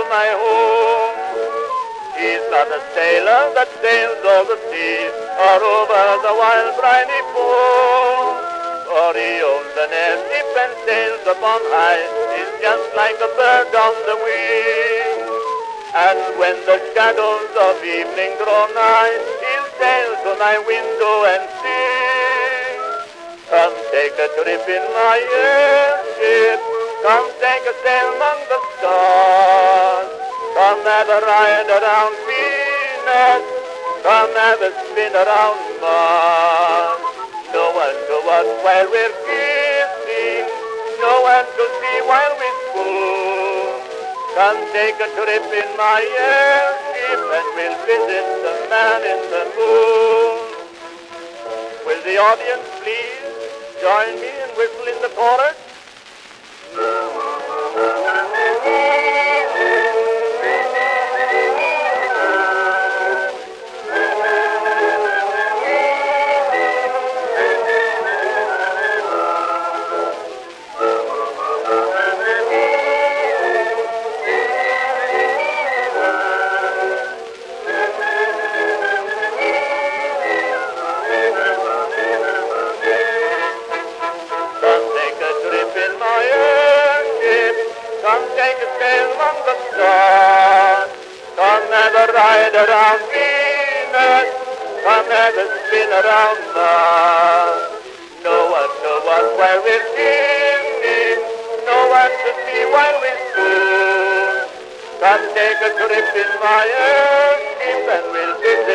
my home. He's not a sailor that sails over the sea or over the wild briny foam, for he owns an air ship and sails upon high. He's just like a bird on the wing, and when the shadows of evening draw nigh, he'll sail to my window and sing. Come take a trip in my airship, come take a sail among the stars, come have a ride around Venus, come have a spin around Mars. No one to watch while we're kissing, no one to see while we spoon. Come take a trip in my airship and we'll visit the man in the moon. Will the audience please join me and whistle in the chorus? Come take a sail among the stars, come have a ride around Venus, come have a spin around Mars. No one to watch while we're singing, no one to see while we spoon. Come take a trip in my airship and we'll visit